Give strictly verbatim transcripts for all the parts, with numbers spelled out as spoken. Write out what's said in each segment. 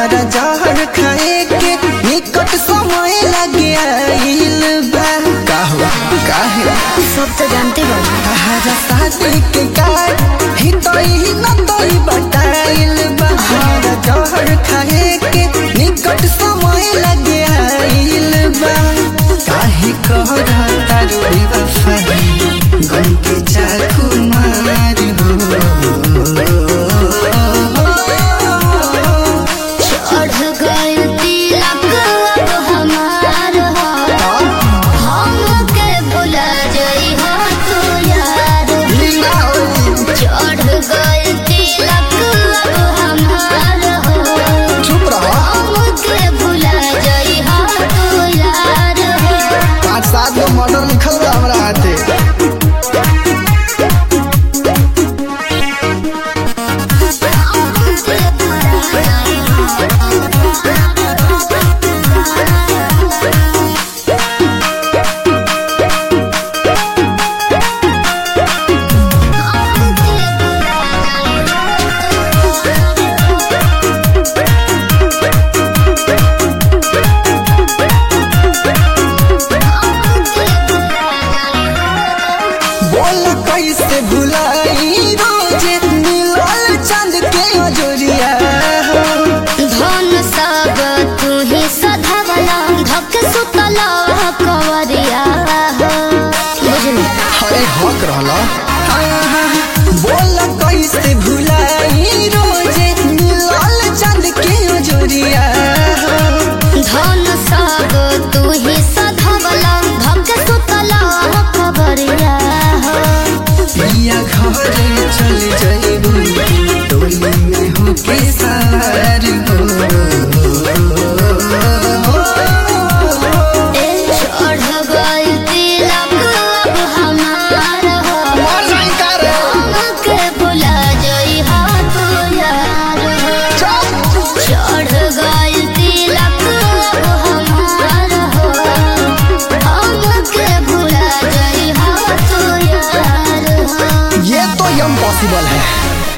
हमारा जहर खाए के निकट समय लगे आइल बा। का हुआ काहे सब तो जानते बा हमारा शादी के कार्ड ही तो ही न तो ही बताइल बा। हमारा जहर खाए के निकट समय लगे आइल बा। काहे कहरा तारू बेवफाई गम के चाकू मार हो। चढ़ गइल तिलक अब हमार हो, हमके भुला जइहो तू यार। चढ़ गइल तिलक अब हमार हो, चुप रहो। हमके भुला जइहो तू यार हो। पाँच सात गो मर्डर लिखल बा हमरा हाथे। बोल कैसे भुलाई रोजे मिलल चांद के अजोरिया हो। धन सब तू ही सधवला, धक सुतला कवरिया हो। बुझली हरे हक रहला। बोल कैसे भुलाई रोजे मिलल चांद के अजोरिया हो। धन सब तू ही सधवला, धक सुतला कवरिया हो। पिया घरे चल जाइबू टोली में होके सवार हो। ए चढ़ गइल तिलक अब हमार हो, हमके भुला जइहो तू यार हो। चढ़ गइल तिलक अब हमार हो, हमके भुला जइहो तू यार हो। ये तो इम्पॉसिबल है।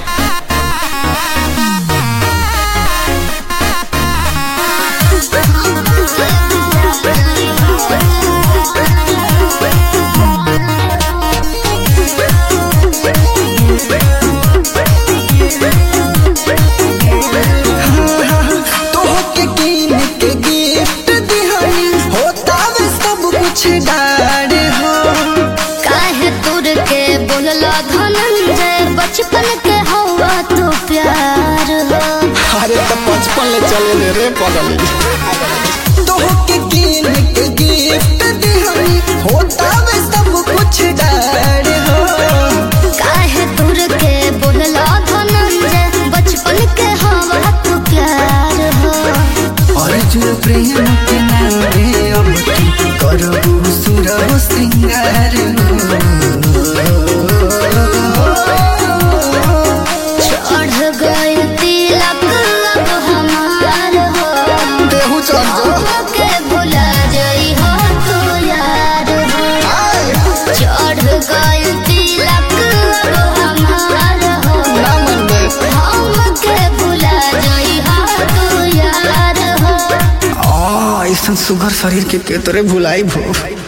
तोहके कीन के गिफ्ट दिहनी होता वे सब कुछ डार हो। काहे तुर के बोलला धनंजय, बचपन के हवा तो प्यार हो। अरे तो बचपन ले चले ले रे पगली। तोहके कीन के गिफ्ट दिहनी होता वे सब कुछ डार हो। काहे तुर के बोलला धनंजय, बचपन के हवा तो प्यार हो। अर्जुन प्रेम के नामे अब तू करबू सुरव श्रृंगार हो। चढ़ गइल तिलक अब हमार हो, देहु चल जो। हमके भुला जइहो तू यार हो। चढ़ गइल तिलक अब हमार हो, ना मन में हमके भुला जइहो तू यार हो। आ ऐसा सुगर शरीर के के तोरे भुलाई भो।